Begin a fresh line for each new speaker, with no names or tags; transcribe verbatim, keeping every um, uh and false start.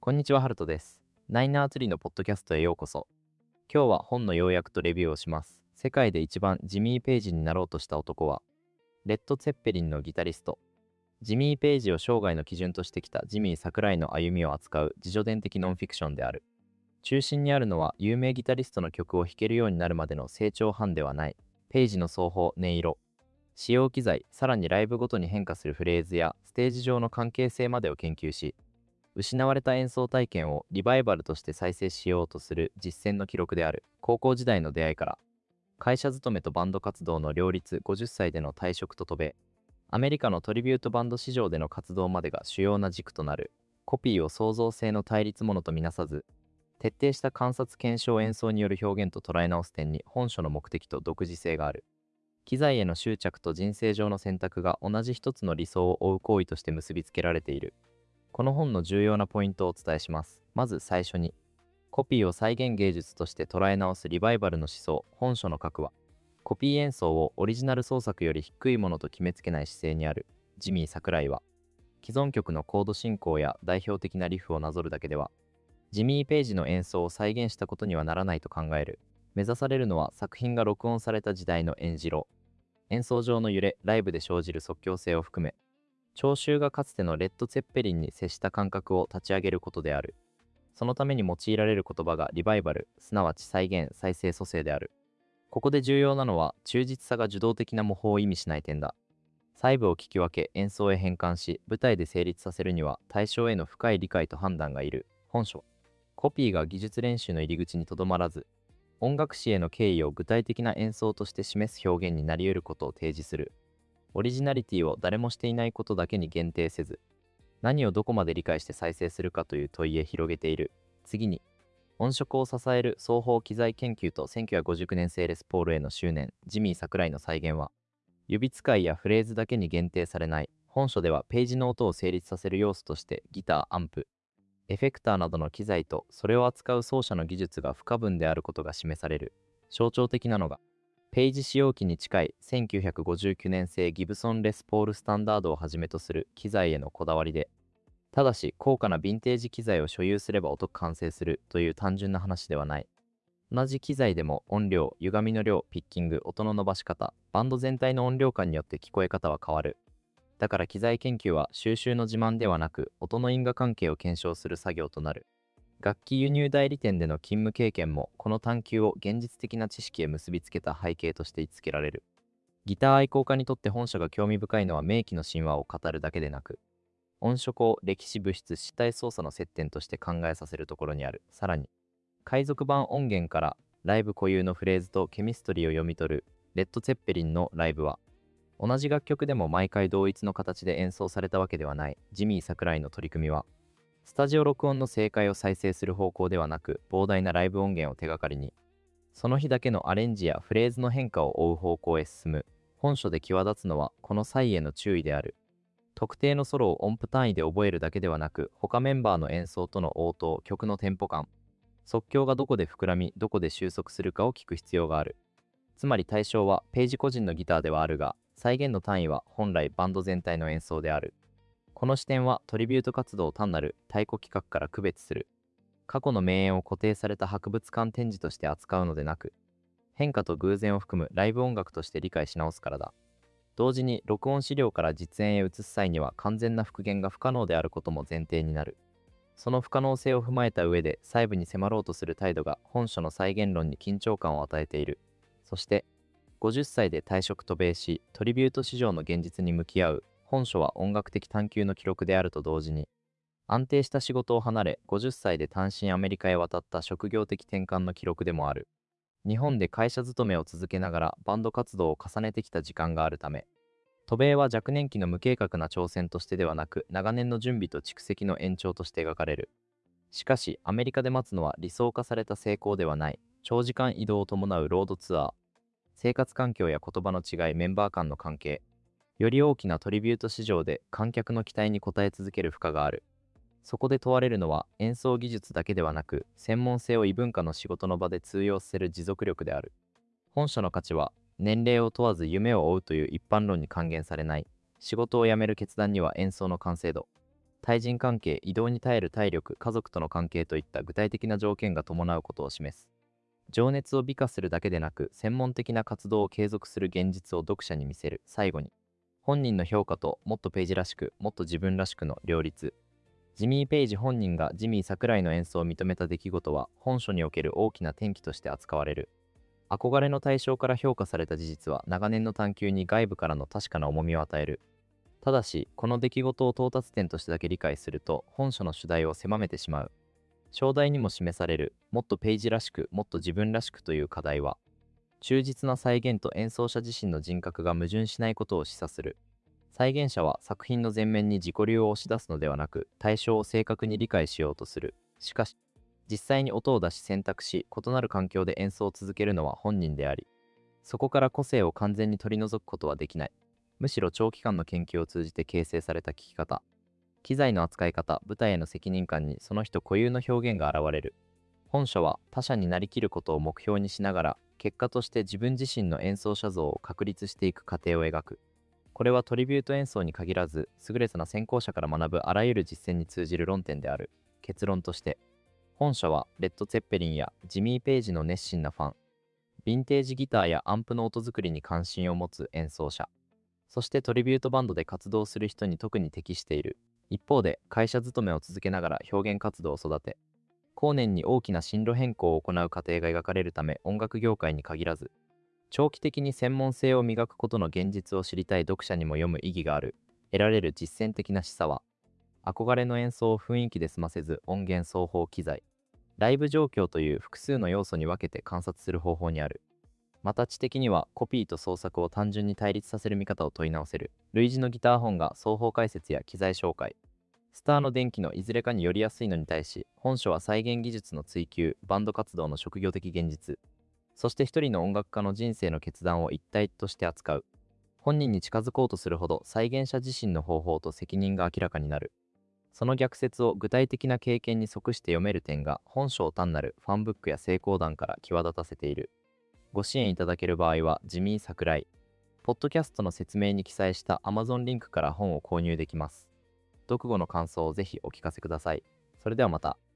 こんにちは、ハルトです。ナイナーツリーのポッドキャストへようこそ。今日は本の要約とレビューをします。世界で一番ジミー・ペイジになろうとした男は、レッド・ツェッペリンのギタリスト。ジミー・ペイジを生涯の基準としてきたジミー桜井の歩みを扱う自叙伝的ノンフィクションである。中心にあるのは、有名ギタリストの曲を弾けるようになるまでの成長範ではない、ペイジの奏法、音色、使用機材、さらにライブごとに変化するフレーズやステージ上の関係性までを研究し、失われた演奏体験をリバイバルとして再生しようとする実践の記録である。高校時代の出会いから会社勤めとバンド活動の両立、ごじゅっさいでの退職と渡米、アメリカのトリビュートバンド市場での活動までが主要な軸となる。コピーを創造性の対立ものとみなさず、徹底した観察検証演奏による表現と捉え直す点に本書の目的と独自性がある。機材への執着と人生上の選択が同じ一つの理想を追う行為として結びつけられている。この本の重要なポイントをお伝えします。まず最初に、コピーを再現芸術として捉え直すリバイバルの思想。本書の核は、コピー演奏をオリジナル創作より低いものと決めつけない姿勢にある。ジミー桜井は、既存曲のコード進行や代表的なリフをなぞるだけでは、ジミー・ペイジの演奏を再現したことにはならないと考える。目指されるのは作品が録音された時代の演じろ。演奏上の揺れ、ライブで生じる即興性を含め、聴衆がかつてのレッド・ツェッペリンに接した感覚を立ち上げることである。そのために用いられる言葉がリバイバル、すなわち再現、再生蘇生である。ここで重要なのは、忠実さが受動的な模倣を意味しない点だ。細部を聞き分け、演奏へ変換し、舞台で成立させるには、対象への深い理解と判断がいる。本書。コピーが技術練習の入り口にとどまらず、音楽史への敬意を具体的な演奏として示す表現になり得ることを提示する。オリジナリティを誰もしていないことだけに限定せず、何をどこまで理解して再生するかという問いへ広げている。次に、音色を支える双方機材研究とせんきゅうひゃくごじゅうきゅうねん製レスポールへの執念、ジミー桜井の再現は、指使いやフレーズだけに限定されない。本書ではページの音を成立させる要素としてギター、アンプ、エフェクターなどの機材とそれを扱う奏者の技術が不可分であることが示される。象徴的なのが、ペイジ使用機に近いせんきゅうひゃくごじゅうきゅうねん製ギブソンレスポールスタンダードをはじめとする機材へのこだわりで、ただし高価なヴィンテージ機材を所有すれば音完成するという単純な話ではない。同じ機材でも音量、歪みの量、ピッキング、音の伸ばし方、バンド全体の音量感によって聞こえ方は変わる。だから機材研究は収集の自慢ではなく、音の因果関係を検証する作業となる。楽器輸入代理店での勤務経験もこの探求を現実的な知識へ結びつけた背景として位置づけられる。ギター愛好家にとって本書が興味深いのは名機の神話を語るだけでなく、音色を歴史物質実体操作の接点として考えさせるところにある。さらに、海賊版音源からライブ固有のフレーズとケミストリーを読み取るレッド・ツェッペリンのライブは、同じ楽曲でも毎回同一の形で演奏されたわけではない。ジミー桜井の取り組みは、スタジオ録音の正解を再生する方向ではなく、膨大なライブ音源を手がかりに、その日だけのアレンジやフレーズの変化を追う方向へ進む。本書で際立つのは、この際への注意である。特定のソロを音符単位で覚えるだけではなく、他メンバーの演奏との応答、曲のテンポ感、即興がどこで膨らみ、どこで収束するかを聞く必要がある。つまり対象はページ個人のギターではあるが、再現の単位は本来バンド全体の演奏である。この視点はトリビュート活動を単なる太鼓企画から区別する。過去の名演を固定された博物館展示として扱うのでなく、変化と偶然を含むライブ音楽として理解し直すからだ。同時に録音資料から実演へ移す際には完全な復元が不可能であることも前提になる。その不可能性を踏まえた上で細部に迫ろうとする態度が本書の再現論に緊張感を与えている。そして、ごじゅっさいで退職渡米し、トリビュート市場の現実に向き合う。本書は音楽的探求の記録であると同時に、安定した仕事を離れ、ごじゅっさいで単身アメリカへ渡った職業的転換の記録でもある。日本で会社勤めを続けながらバンド活動を重ねてきた時間があるため、渡米は若年期の無計画な挑戦としてではなく、長年の準備と蓄積の延長として描かれる。しかし、アメリカで待つのは理想化された成功ではない。長時間移動を伴うロードツアー、生活環境や言葉の違い、メンバー間の関係、より大きなトリビュート市場で観客の期待に応え続ける負荷がある。そこで問われるのは演奏技術だけではなく、専門性を異文化の仕事の場で通用させる持続力である。本書の価値は、年齢を問わず夢を追うという一般論に還元されない。仕事を辞める決断には演奏の完成度、 対人関係、移動に耐える体力、家族との関係といった具体的な条件が伴うことを示す。情熱を美化するだけでなく、専門的な活動を継続する現実を読者に見せる。最後に、本人の評価ともっとページらしく、もっと自分らしくの両立。ジミー・ペイジ本人がジミー桜井の演奏を認めた出来事は、本書における大きな転機として扱われる。憧れの対象から評価された事実は、長年の探求に外部からの確かな重みを与える。ただし、この出来事を到達点としてだけ理解すると、本書の主題を狭めてしまう。章題にも示される、もっとページらしく、もっと自分らしくという課題は、忠実な再現と演奏者自身の人格が矛盾しないことを示唆する。再現者は作品の前面に自己流を押し出すのではなく、対象を正確に理解しようとする。しかし、実際に音を出し選択し、異なる環境で演奏を続けるのは本人であり、そこから個性を完全に取り除くことはできない。むしろ長期間の研究を通じて形成された聴き方、機材の扱い方、舞台への責任感にその人固有の表現が現れる。本書は他者になりきることを目標にしながら、結果として自分自身の演奏者像を確立していく過程を描く。これはトリビュート演奏に限らず、優れたな先行者から学ぶあらゆる実践に通じる論点である。結論として、本書はレッド・ツェッペリンやジミー・ペイジの熱心なファン、ヴィンテージギターやアンプの音作りに関心を持つ演奏者、そしてトリビュートバンドで活動する人に特に適している。一方で、会社勤めを続けながら表現活動を育て、後年に大きな進路変更を行う過程が描かれるため、音楽業界に限らず、長期的に専門性を磨くことの現実を知りたい読者にも読む意義がある。得られる実践的な示唆は、憧れの演奏を雰囲気で済ませず音源双方機材、ライブ状況という複数の要素に分けて観察する方法にある。また知的にはコピーと創作を単純に対立させる見方を問い直せる。類似のギター本が双方解説や機材紹介、スターの電気のいずれかによりやすいのに対し、本書は再現技術の追求、バンド活動の職業的現実、そして一人の音楽家の人生の決断を一体として扱う。本人に近づこうとするほど再現者自身の方法と責任が明らかになる。その逆説を具体的な経験に即して読める点が本書を単なるファンブックや成功談から際立たせている。ご支援いただける場合はジミー桜井、ポッドキャストの説明に記載した Amazon リンクから本を購入できます。読後の感想をぜひお聞かせください。それではまた。